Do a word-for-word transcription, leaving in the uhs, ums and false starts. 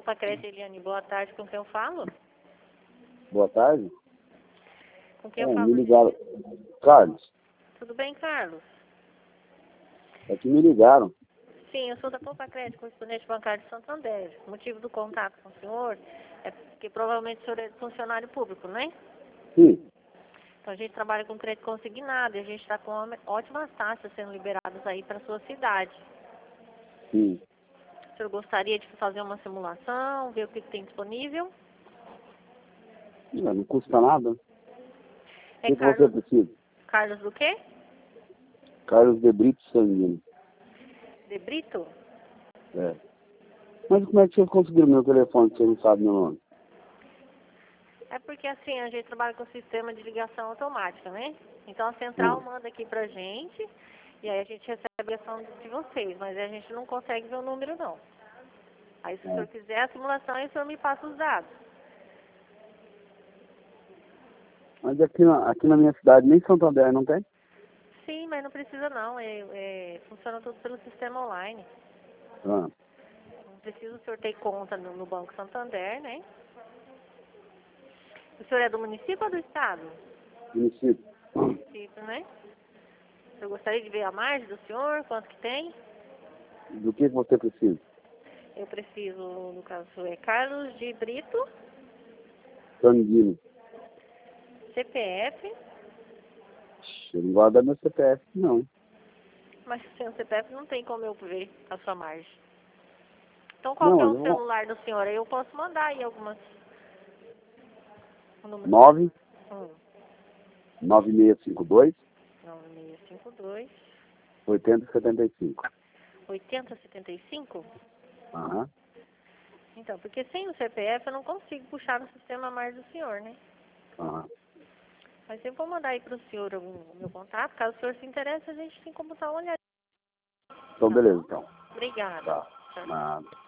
Opa, Crédito, Eliane, boa tarde, com quem eu falo? Boa tarde. Com quem É, eu falo? me ligaram. Carlos, Tudo bem, Carlos? é que me ligaram. Sim, eu sou da Poupa Crédito, correspondente bancário de Santander. O motivo do contato com o senhor é porque provavelmente o senhor é funcionário público, né? Sim. Então a gente trabalha com crédito consignado e a gente está com ótimas taxas sendo liberadas aí para a sua cidade. Sim. O senhor gostaria de fazer uma simulação, ver o que tem disponível? Não, não custa nada. O É que, que você Carlos, precisa? Carlos do quê? Carlos de Brito Sanguino. De Brito? É. Mas como é que vocês conseguiram meu telefone se você não sabe meu nome? É porque assim, a gente trabalha com sistema de ligação automática, né? Então a central Ah, manda aqui pra gente e aí a gente recebe a ligação de vocês, mas a gente não consegue ver o número não. Aí se o é. senhor quiser a simulação, aí o senhor me passa os dados. Mas aqui na, aqui na minha cidade nem Santander não tem? Sim, mas não precisa não, é, é, funciona tudo pelo sistema online. Ah, Não precisa o senhor ter conta no, no Banco Santander, né? O senhor é do município ou do estado? município. Município, né? O senhor gostaria de ver a margem do senhor, quanto que tem? Do que, que você precisa? Eu preciso, no caso, é Carlos de Brito, Sanguino. C P F, Eu não vou dar meu C P F, não. mas sem o C P F não tem como eu ver a sua margem. Então qual Não, que é eu o vou... celular do senhor? Aí eu posso mandar aí algumas... O número nove um, nove seis cinco dois nove seis cinco dois, oito zero sete cinco. oito zero sete cinco. Aham. Então, porque sem o C P F eu não consigo puxar no sistema a margem do senhor, né? Aham. Mas eu vou mandar aí para o senhor o o meu contato. Caso o senhor se interesse, a gente tem como dar uma olhada. Então, Tá beleza, bom? então. Obrigada. Tá. Tchau. Nada.